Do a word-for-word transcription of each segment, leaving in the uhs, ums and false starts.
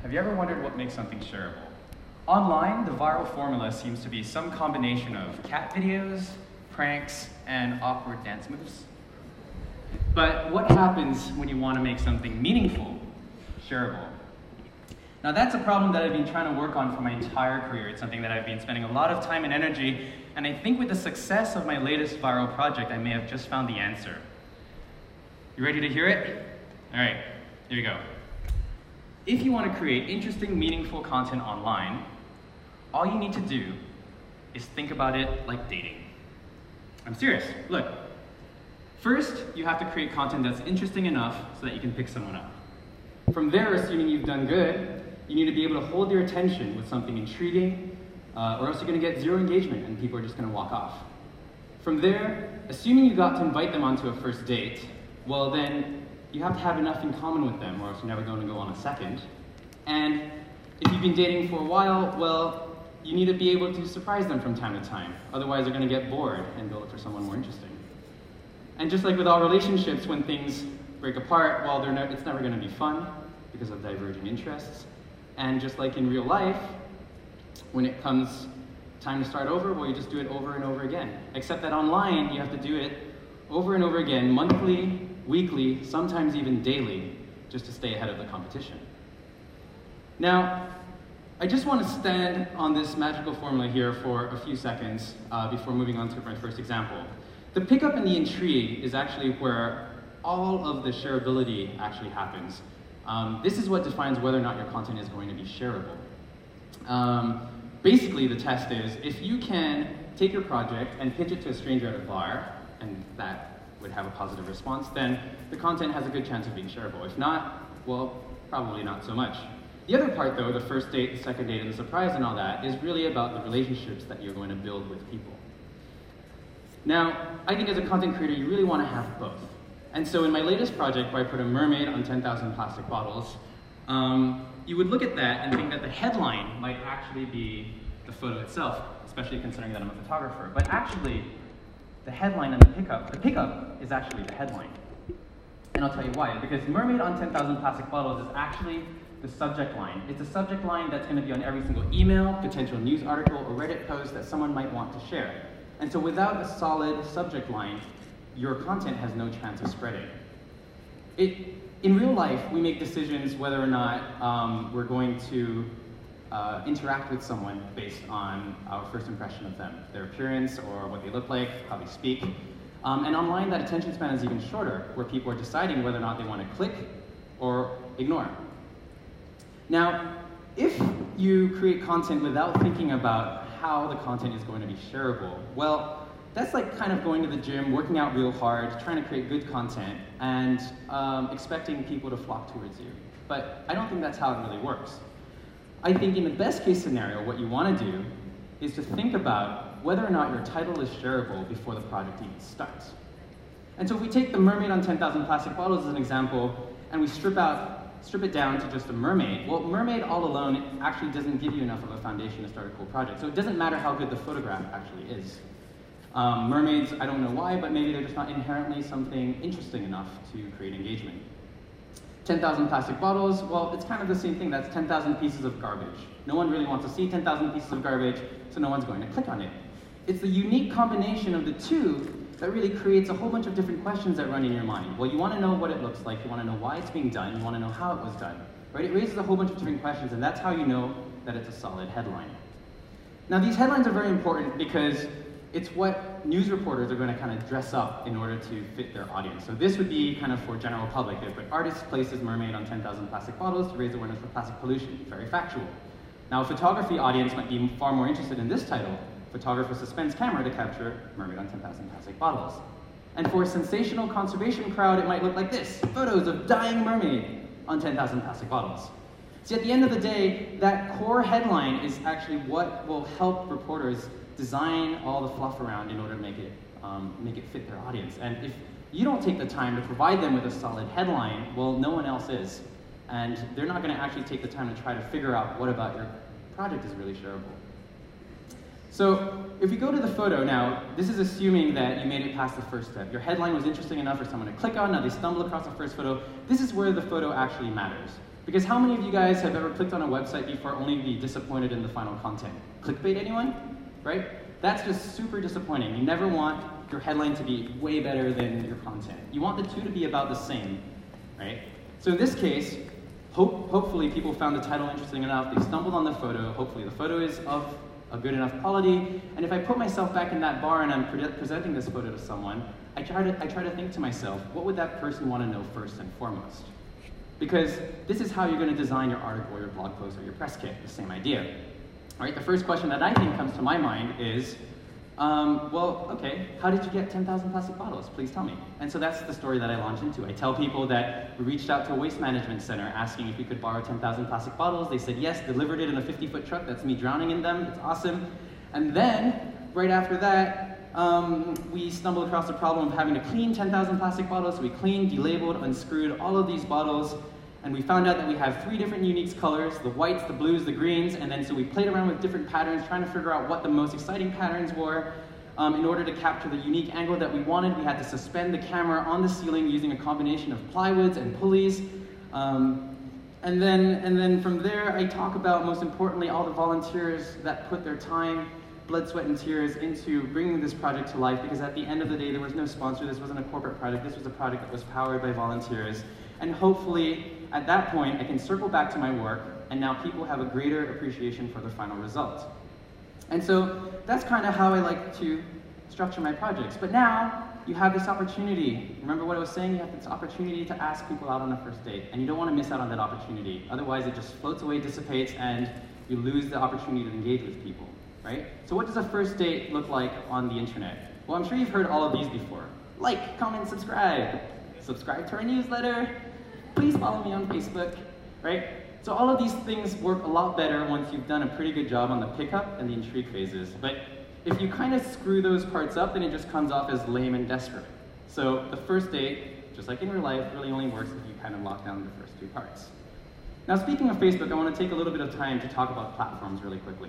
Have you ever wondered what makes something shareable? Online, the viral formula seems to be some combination of cat videos, pranks, and awkward dance moves. But what happens when you want to make something meaningful, shareable? Now that's a problem that I've been trying to work on for my entire career. It's something that I've been spending a lot of time and energy, and I think with the success of my latest viral project, I may have just found the answer. You ready to hear it? All right, here we go. If you want to create interesting, meaningful content online, all you need to do is think about it like dating. I'm serious. Look, first, you have to create content that's interesting enough so that you can pick someone up. From there, assuming you've done good, you need to be able to hold their attention with something intriguing, uh, or else you're going to get zero engagement and people are just going to walk off. From there, assuming you got to invite them onto a first date, well then, you have to have enough in common with them, or else you're never going to go on a second. And if you've been dating for a while, well, you need to be able to surprise them from time to time. Otherwise, they're going to get bored and go look for someone more interesting. And just like with all relationships, when things break apart, well, they're ne- it's never going to be fun because of divergent interests. And just like in real life, when it comes time to start over, well, you just do it over and over again. Except that online, you have to do it over and over again, monthly, weekly, sometimes even daily, just to stay ahead of the competition. Now, I just want to stand on this magical formula here for a few seconds uh, before moving on to my first example. The pickup and the intrigue is actually where all of the shareability actually happens. Um, this is what defines whether or not your content is going to be shareable. Um, basically, the test is if you can take your project and pitch it to a stranger at a bar, and that would have a positive response, then the content has a good chance of being shareable. If not, well, probably not so much. The other part, though, the first date, the second date, and the surprise and all that, is really about the relationships that you're going to build with people. Now, I think as a content creator, you really want to have both. And so in my latest project, where I put a mermaid on ten thousand plastic bottles, um, you would look at that and think that the headline might actually be the photo itself, especially considering that I'm a photographer. But actually, the headline and the pickup, the pickup is actually the headline. And I'll tell you why. Because mermaid on ten thousand plastic bottles is actually the subject line. It's a subject line that's going to be on every single email, potential news article, or Reddit post that someone might want to share. And so without a solid subject line, your content has no chance of spreading. It, in real life, we make decisions whether or not um, we're going to uh, interact with someone based on our first impression of them, their appearance or what they look like, how they speak. Um, and online, that attention span is even shorter, where people are deciding whether or not they want to click or ignore. Now, if you create content without thinking about how the content is going to be shareable, well, that's like kind of going to the gym, working out real hard, trying to create good content, and um, expecting people to flock towards you. But I don't think that's how it really works. I think in the best case scenario, what you want to do is to think about whether or not your title is shareable before the project even starts. And so if we take the mermaid on ten thousand plastic bottles as an example, and we strip out, strip it down to just a mermaid, well, mermaid all alone actually doesn't give you enough of a foundation to start a cool project. So it doesn't matter how good the photograph actually is. Um, mermaids, I don't know why, but maybe they're just not inherently something interesting enough to create engagement. ten thousand plastic bottles, well, it's kind of the same thing. That's ten thousand pieces of garbage. No one really wants to see ten thousand pieces of garbage, so no one's going to click on it. It's the unique combination of the two that really creates a whole bunch of different questions that run in your mind. Well, you want to know what it looks like, you want to know why it's being done, you want to know how it was done, right? It raises a whole bunch of different questions, and that's how you know that it's a solid headline. Now, these headlines are very important because it's what news reporters are going to kind of dress up in order to fit their audience. So this would be kind of for general public. They put artists places mermaid on ten thousand plastic bottles to raise awareness for plastic pollution. Very factual. Now, a photography audience might be far more interested in this title. Photographer suspends camera to capture mermaid on ten thousand plastic bottles. And for a sensational conservation crowd, it might look like this. Photos of dying mermaid on ten thousand plastic bottles. See, at the end of the day, that core headline is actually what will help reporters design all the fluff around in order to make it, um, make it fit their audience. And if you don't take the time to provide them with a solid headline, well, no one else is. And they're not going to actually take the time to try to figure out what about your project is really shareable. So if we go to the photo now, this is assuming that you made it past the first step. Your headline was interesting enough for someone to click on, now they stumble across the first photo. This is where the photo actually matters. Because how many of you guys have ever clicked on a website before only to be disappointed in the final content? Clickbait, anyone? Right? That's just super disappointing. You never want your headline to be way better than your content. You want the two to be about the same, right? So in this case, hope, hopefully people found the title interesting enough, they stumbled on the photo, hopefully the photo is of a good enough quality, and if I put myself back in that bar and I'm pre presenting this photo to someone, I try to, I try to think to myself, what would that person want to know first and foremost? Because this is how you're going to design your article, your blog post, or your press kit, the same idea. All right, the first question that I think comes to my mind is, um, well, okay, how did you get ten thousand plastic bottles? Please tell me. And so that's the story that I launch into. I tell people that we reached out to a waste management center asking if we could borrow ten thousand plastic bottles. They said yes, delivered it in a fifty foot truck. That's me drowning in them. It's awesome. And then, right after that, um, we stumbled across the problem of having to clean ten thousand plastic bottles. So we cleaned, delabeled, unscrewed all of these bottles. And we found out that we have three different unique colors, the whites, the blues, the greens, and then so we played around with different patterns, trying to figure out what the most exciting patterns were. Um, in order to capture the unique angle that we wanted, we had to suspend the camera on the ceiling using a combination of plywoods and pulleys. Um, and, then, and then from there, I talk about, most importantly, all the volunteers that put their time, blood, sweat, and tears into bringing this project to life, because at the end of the day, there was no sponsor. This wasn't a corporate project. This was a project that was powered by volunteers. And hopefully, at that point, I can circle back to my work, and now people have a greater appreciation for the final result. And so that's kind of how I like to structure my projects. But now, you have this opportunity. Remember what I was saying? You have this opportunity to ask people out on a first date, and you don't want to miss out on that opportunity. Otherwise, it just floats away, dissipates, and you lose the opportunity to engage with people, right? So what does a first date look like on the internet? Well, I'm sure you've heard all of these before. Like, comment, subscribe. Subscribe to our newsletter. Please follow me on Facebook, right? So all of these things work a lot better once you've done a pretty good job on the pickup and the intrigue phases. But if you kind of screw those parts up, then it just comes off as lame and desperate. So the first date, just like in real life, really only works if you kind of lock down the first two parts. Now, speaking of Facebook, I want to take a little bit of time to talk about platforms really quickly.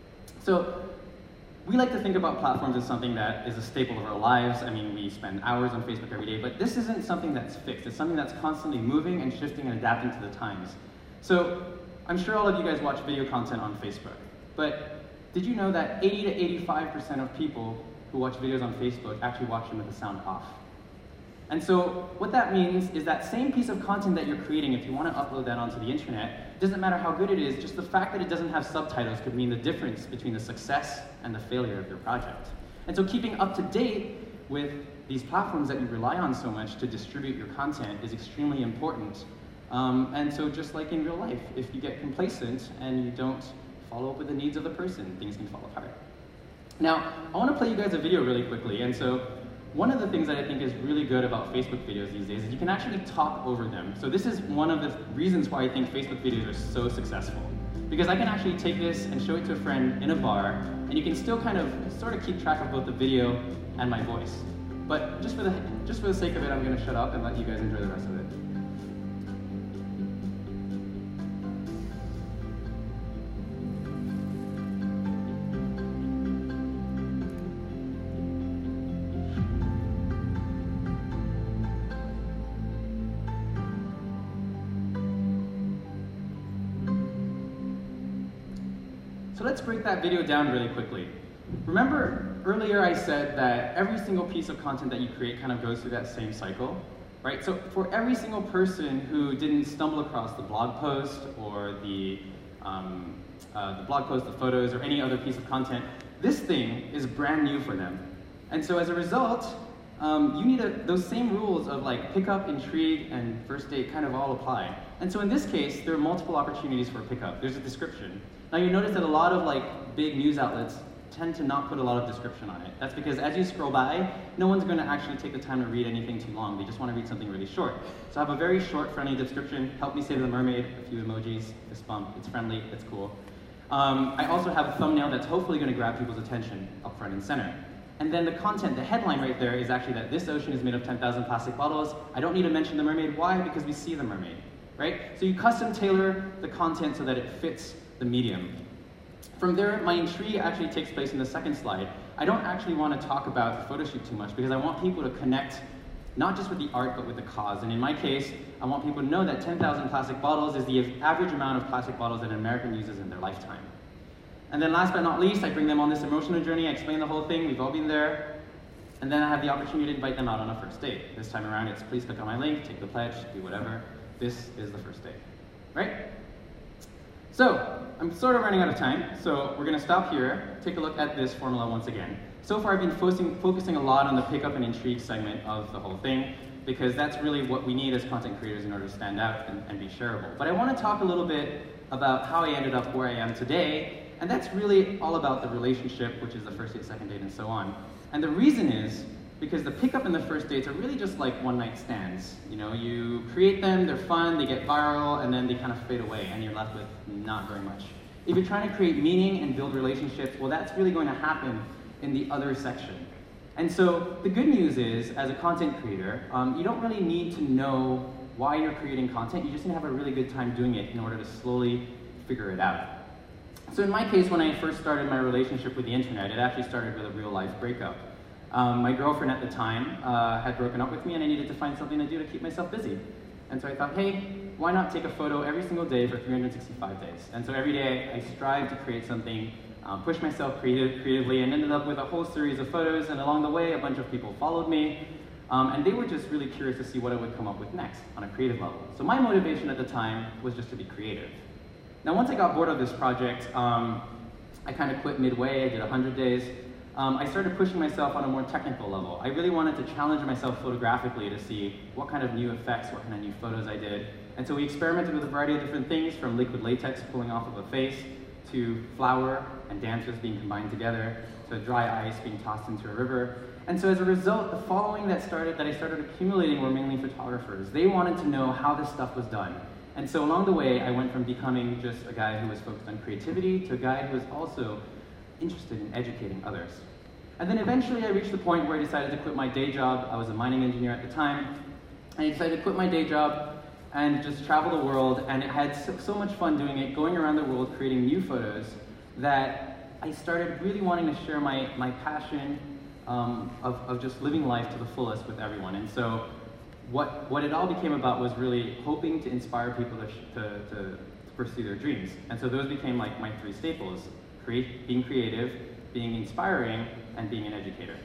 So we like to think about platforms as something that is a staple of our lives. I mean, we spend hours on Facebook every day, but this isn't something that's fixed. It's something that's constantly moving and shifting and adapting to the times. So I'm sure all of you guys watch video content on Facebook, but did you know that eighty to eighty-five percent of people who watch videos on Facebook actually watch them with the sound off? And so what that means is that same piece of content that you're creating, if you want to upload that onto the internet, it doesn't matter how good it is, just the fact that it doesn't have subtitles could mean the difference between the success and the failure of your project. And so keeping up to date with these platforms that you rely on so much to distribute your content is extremely important. Um, and so just like in real life, if you get complacent and you don't follow up with the needs of the person, things can fall apart. Now, I want to play you guys a video really quickly, and so one of the things that I think is really good about Facebook videos these days is you can actually talk over them. So this is one of the reasons why I think Facebook videos are so successful. Because I can actually take this and show it to a friend in a bar, and you can still kind of sort of keep track of both the video and my voice. But just for the, just for the sake of it, I'm going to shut up and let you guys enjoy the rest of it. So let's break that video down really quickly. Remember earlier I said that every single piece of content that you create kind of goes through that same cycle, right? So for every single person who didn't stumble across the blog post or the, um, uh, the blog post, the photos, or any other piece of content, this thing is brand new for them. And so as a result, um, you need a, those same rules of like pickup, intrigue, and first date kind of all apply. And so in this case, there are multiple opportunities for pickup. There's a description. Now you notice that a lot of like big news outlets tend to not put a lot of description on it. That's because as you scroll by, no one's going to actually take the time to read anything too long. They just want to read something really short. So I have a very short, friendly description. Help me save the mermaid, a few emojis, fist bump. It's friendly, it's cool. Um, I also have a thumbnail that's hopefully going to grab people's attention up front and center. And then the content, the headline right there is actually that this ocean is made of ten thousand plastic bottles. I don't need to mention the mermaid. Why? Because we see the mermaid, right? So you custom tailor the content so that it fits the medium. From there, my intrigue actually takes place in the second slide. I don't actually want to talk about the photo shoot too much because I want people to connect not just with the art, but with the cause. And in my case, I want people to know that ten thousand plastic bottles is the average amount of plastic bottles that an American uses in their lifetime. And then last but not least, I bring them on this emotional journey, I explain the whole thing, we've all been there, and then I have the opportunity to invite them out on a first date. This time around, it's please click on my link, take the pledge, do whatever. This is the first date, right? So, I'm sort of running out of time, so we're gonna stop here, take a look at this formula once again. So far, I've been focusing, focusing a lot on the pickup and intrigue segment of the whole thing, because that's really what we need as content creators in order to stand out and, and be shareable. But I wanna talk a little bit about how I ended up where I am today, and that's really all about the relationship, which is the first date, second date, and so on. And the reason is because the pickup and the first dates are really just like one-night stands. You know, you create them, they're fun, they get viral, and then they kind of fade away, and you're left with not very much. If you're trying to create meaning and build relationships, well, that's really going to happen in the other section. And so the good news is, as a content creator, um, you don't really need to know why you're creating content. You just need to have a really good time doing it in order to slowly figure it out. So in my case, when I first started my relationship with the internet, it actually started with a real-life breakup. Um, my girlfriend at the time uh, had broken up with me, and I needed to find something to do to keep myself busy. And so I thought, hey, why not take a photo every single day for three hundred sixty-five days? And so every day I strive to create something, um, push myself creative, creatively, and ended up with a whole series of photos, and along the way a bunch of people followed me, um, and they were just really curious to see what I would come up with next on a creative level. So my motivation at the time was just to be creative. Now once I got bored of this project, um, I kind of quit midway, I did one hundred days. Um, I started pushing myself on a more technical level. I really wanted to challenge myself photographically to see what kind of new effects, what kind of new photos I did. And so we experimented with a variety of different things, from liquid latex pulling off of a face, to flour and dancers being combined together, to dry ice being tossed into a river. And so as a result, the following that started that I started accumulating were mainly photographers. They wanted to know how this stuff was done. And so along the way, I went from becoming just a guy who was focused on creativity to a guy who was also interested in educating others. And then eventually I reached the point where I decided to quit my day job. I was a mining engineer at the time. And I decided to quit my day job and just travel the world. And I had so, so much fun doing it, going around the world, creating new photos, that I started really wanting to share my, my passion um, of, of just living life to the fullest with everyone. And so what, what it all became about was really hoping to inspire people to, to, to, to pursue their dreams. And so those became like my three staples: create, being creative, being inspiring, and being an educator.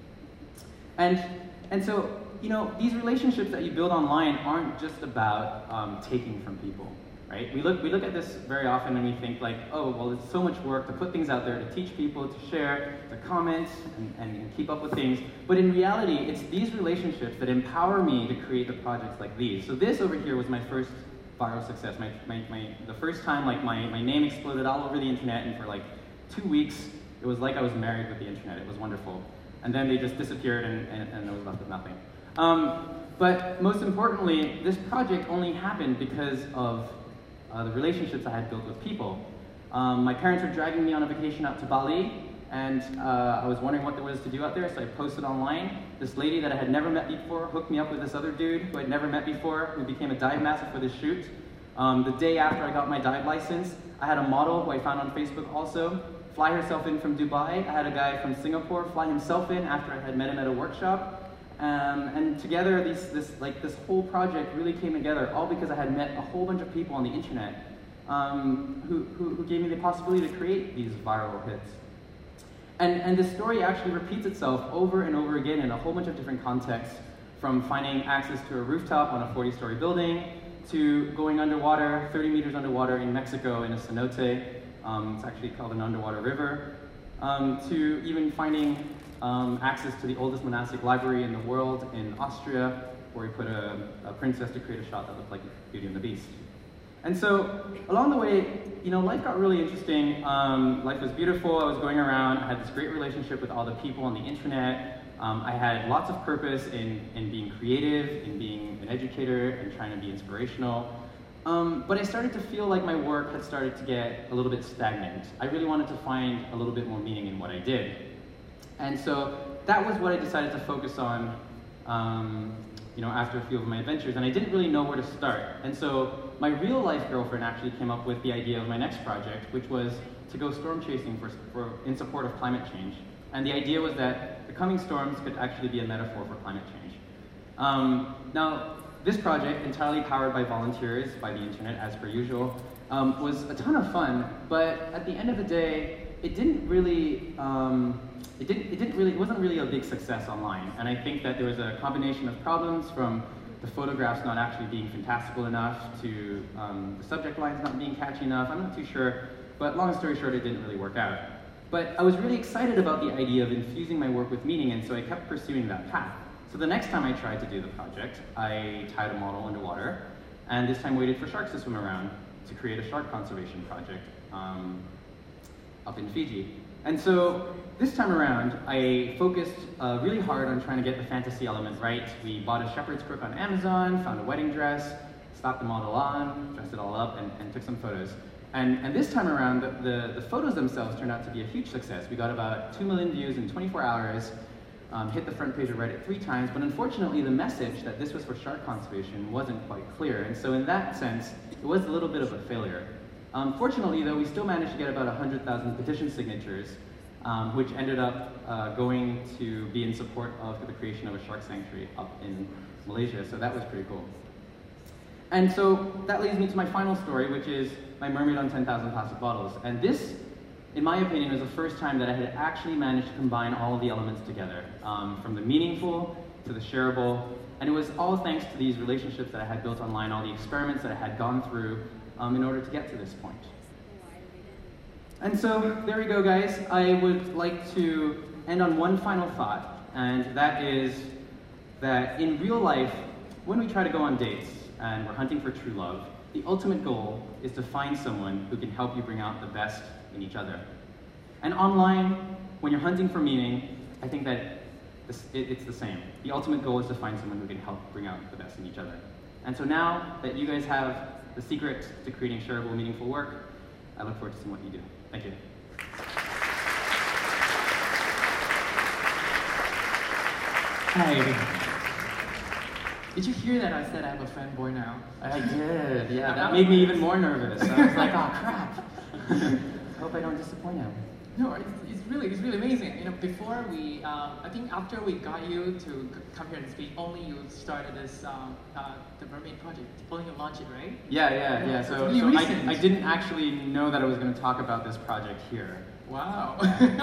And, and so, you know, these relationships that you build online aren't just about um, taking from people, right? We look, we look at this very often and we think like, oh, well, it's so much work to put things out there, to teach people, to share, to comment, and, and, and keep up with things. But in reality, it's these relationships that empower me to create the projects like these. So this over here was my first viral success. My, my, my, the first time like my, my name exploded all over the internet, and for like two weeks, it was like I was married with the internet. It was wonderful. And then they just disappeared, and, and, and I was left with nothing. Um, but most importantly, this project only happened because of uh, the relationships I had built with people. Um, my parents were dragging me on a vacation out to Bali, and uh, I was wondering what there was to do out there, so I posted online. This lady that I had never met before hooked me up with this other dude who I'd never met before, who became a dive master for this shoot. Um, the day after I got my dive license, I had a model who I found on Facebook also fly herself in from Dubai. I had a guy from Singapore fly himself in after I had met him at a workshop. Um, and together, these, this, like, this whole project really came together, all because I had met a whole bunch of people on the internet um, who, who, who gave me the possibility to create these viral hits. And, and this story actually repeats itself over and over again in a whole bunch of different contexts, from finding access to a rooftop on a forty-story building, to going underwater, thirty meters underwater in Mexico in a cenote. Um, it's actually called an underwater river, um, to even finding um, access to the oldest monastic library in the world in Austria, where we put a, a princess to create a shot that looked like Beauty and the Beast. And so, along the way, you know, life got really interesting. Um, life was beautiful. I was going around. I had this great relationship with all the people on the internet. Um, I had lots of purpose in, in being creative, in being an educator, and trying to be inspirational. Um, but I started to feel like my work had started to get a little bit stagnant. I really wanted to find a little bit more meaning in what I did. And so that was what I decided to focus on, um, you know, after a few of my adventures, and I didn't really know where to start. And so my real life girlfriend actually came up with the idea of my next project, which was to go storm chasing for, for, in support of climate change. And the idea was that the coming storms could actually be a metaphor for climate change. Um, now, this project, entirely powered by volunteers, by the internet as per usual, um, was a ton of fun, but at the end of the day, it didn't really, um, it didn't, it didn't really, it wasn't really a big success online. And I think that there was a combination of problems, from the photographs not actually being fantastical enough to um, the subject lines not being catchy enough. I'm not too sure, but long story short, it didn't really work out. But I was really excited about the idea of infusing my work with meaning, and so I kept pursuing that path. So the next time I tried to do the project, I tied a model underwater, and this time waited for sharks to swim around to create a shark conservation project um, up in Fiji. And so this time around, I focused uh, really hard on trying to get the fantasy element right. We bought a shepherd's crook on Amazon, found a wedding dress, slapped the model on, dressed it all up, and, and took some photos. And, and this time around, the, the, the photos themselves turned out to be a huge success. We got about two million views in twenty-four hours, um, hit the front page of Reddit three times, but unfortunately the message that this was for shark conservation wasn't quite clear. And so in that sense, it was a little bit of a failure. Um, fortunately though, we still managed to get about one hundred thousand petition signatures, um, which ended up uh, going to be in support of the creation of a shark sanctuary up in Malaysia, so that was pretty cool. And so that leads me to my final story, which is my Mermaid on ten thousand Plastic Bottles. And this, in my opinion, was the first time that I had actually managed to combine all of the elements together, um, from the meaningful to the shareable. And it was all thanks to these relationships that I had built online, all the experiments that I had gone through um, in order to get to this point. And so there we go, guys. I would like to end on one final thought, and that is that in real life, when we try to go on dates and we're hunting for true love, the ultimate goal is to find someone who can help you bring out the best in each other. And online, when you're hunting for meaning, I think that this, it, it's the same. The ultimate goal is to find someone who can help bring out the best in each other. And so now that you guys have the secret to creating shareable, meaningful work, I look forward to seeing what you do. Thank you. Hi. Did you hear that I said I have a fanboy now? I did, yeah. That made me even more nervous. I was like, oh crap. I hope I don't disappoint him. No, it's, it's really, it's really amazing. You know, before we, um, I think after we got you to come here and speak, only you started this, um, uh, the Mermaid project. Only you launched it, right? Yeah, yeah, yeah. So, really so recent. I, I didn't actually know that I was going to talk about this project here. Wow.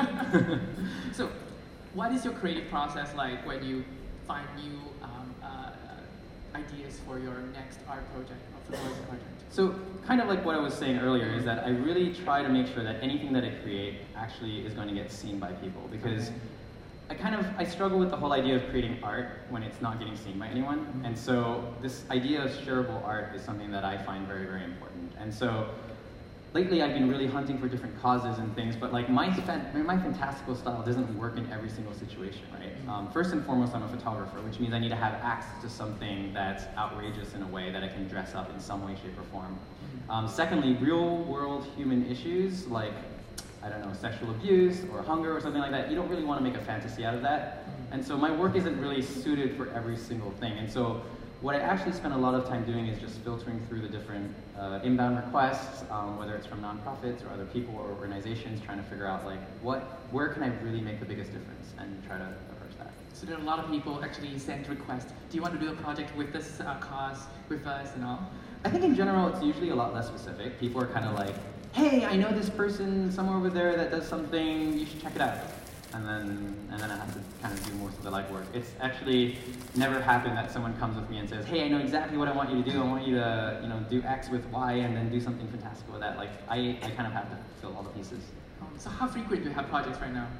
So, what is your creative process like when you find new um, uh, ideas for your next art project or photography project? So, kind of like what I was saying earlier, is that I really try to make sure that anything that I create actually is going to get seen by people, because okay. I kind of, I struggle with the whole idea of creating art when it's not getting seen by anyone, mm-hmm. and so this idea of shareable art is something that I find very, very important. And so, lately I've been really hunting for different causes and things, but like my, fan, my fantastical style doesn't work in every single situation, right? Um, first and foremost, I'm a photographer, which means I need to have access to something that's outrageous in a way that I can dress up in some way, shape, or form. Um, secondly, real world human issues like, I don't know, sexual abuse or hunger or something like that, you don't really want to make a fantasy out of that. And so my work isn't really suited for every single thing. And so what I actually spend a lot of time doing is just filtering through the different uh, inbound requests, um, whether it's from nonprofits or other people or organizations, trying to figure out like what, where can I really make the biggest difference, and try to approach that. So there are a lot of people actually send requests. Do you want to do a project with this uh, cause, with us and all? I think in general it's usually a lot less specific. People are kind of like, hey, I know this person somewhere over there that does something, you should check it out. And then, and then I have to kind of do most of the legwork. It's actually never happened that someone comes with me and says, hey, I know exactly what I want you to do. I want you to, you know, do X with Y and then do something fantastical with that. Like, I, I kind of have to fill all the pieces. Um, so how frequent do you have projects right now?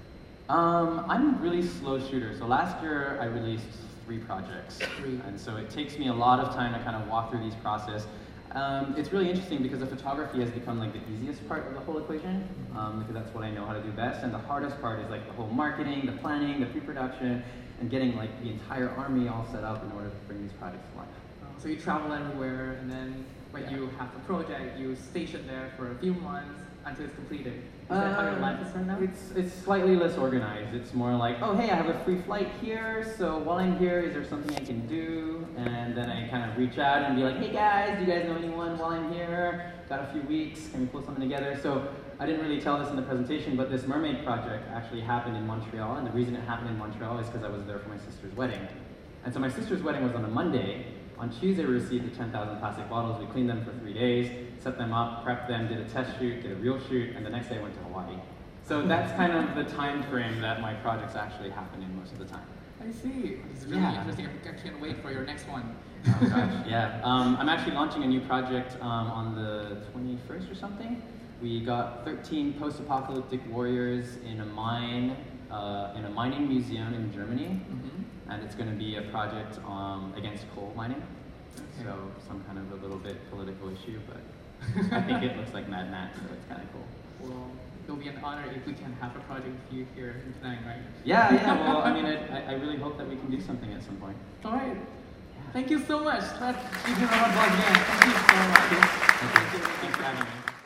Um, I'm a really slow shooter. So last year I released three projects. Three. And so it takes me a lot of time to kind of walk through these process. Um, it's really interesting because the photography has become like the easiest part of the whole equation, um, because that's what I know how to do best. And the hardest part is like the whole marketing, the planning, the pre-production, and getting like the entire army all set up in order to bring these projects to life. So you travel everywhere, and then when yeah. you have a project, you station there for a few months until it's completed. Is that how your life is right now? It's, it's slightly less organized. It's more like, oh, hey, I have a free flight here, so while I'm here, is there something I can do? And then I kind of reach out and be like, hey guys, do you guys know anyone while I'm here? Got a few weeks, can we pull something together? So I didn't really tell this in the presentation, but this mermaid project actually happened in Montreal, and the reason it happened in Montreal is because I was there for my sister's wedding. And so my sister's wedding was on a Monday. On Tuesday, we received the ten thousand plastic bottles. We cleaned them for three days, set them up, prepped them, did a test shoot, did a real shoot, and the next day I went to Hawaii. So that's kind of the time frame that my projects actually happen in most of the time. I see. It's really Yeah. interesting. I can't wait for your next one. Oh gosh, yeah. Um, I'm actually launching a new project um, on the twenty-first or something. We got thirteen post-apocalyptic warriors in a mine, uh, in a mining museum in Germany, Mm-hmm. and it's going to be a project um, against coal mining. Okay. So some kind of a little bit political issue, but I think it looks like Mad Max, so it's kind of cool. Well, it'll be an honor if we can have a project with you here in Penang, right? Yeah, yeah. Well, I mean, it, I, I really hope that we can do something at some point. All right. Thank you so much. Let's give you a round of applause again. Thank you so much. Thank you. Thanks for having me.